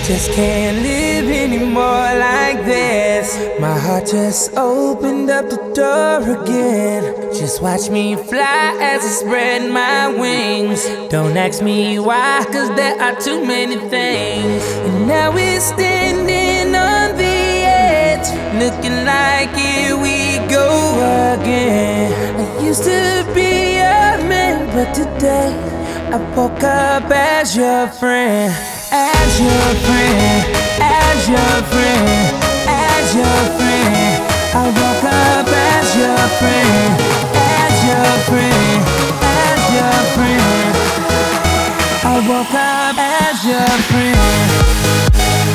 just can't live anymore like this. My heart just opened up the door again. Just watch me fly as I spread my wings. Don't ask me why, cause there are too many things. And now we're standing on the edge, looking like here we go again. I used to be a man, but today I woke up as your friend. As your friend, as your friend, as your friend. I woke up as your friend, as your friend, as your friend. I woke up as your friend.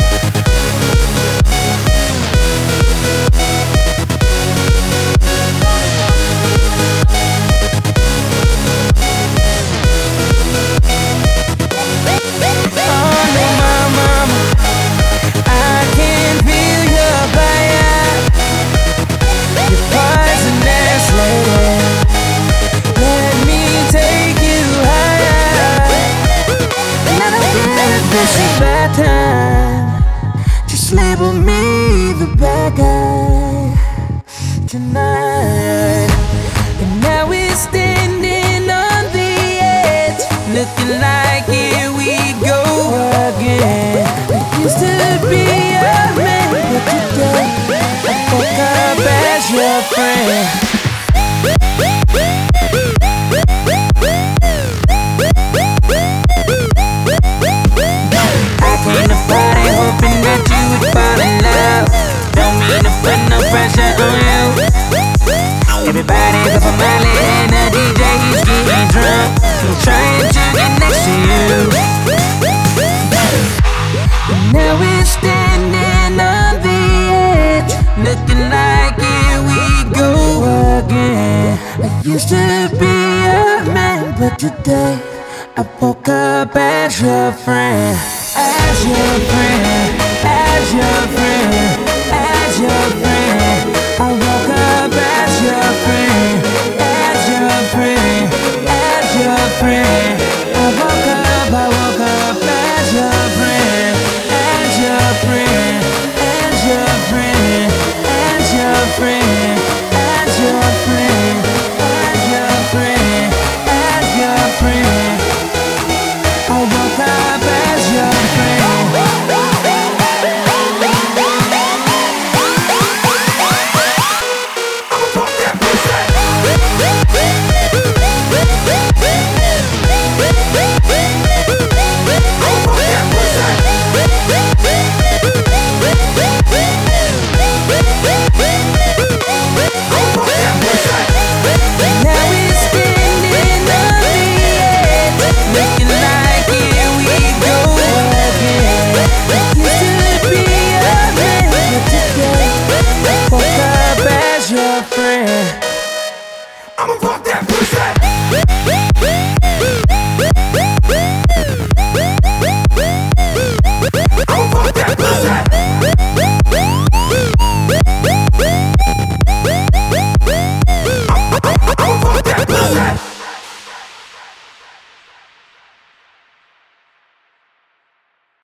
This is bad time. Just label me the bad guy tonight. And now we're standing on the edge, looking like here we go again. I used to be a man, but today I woke up as your friend. Everybody's up on Miley and the DJ, he's getting drunk. He's trying to get next to you. And now we're standing on the edge, looking like here we go again. I used to be a man, but today I woke up as your friend. As your friend, as your friend.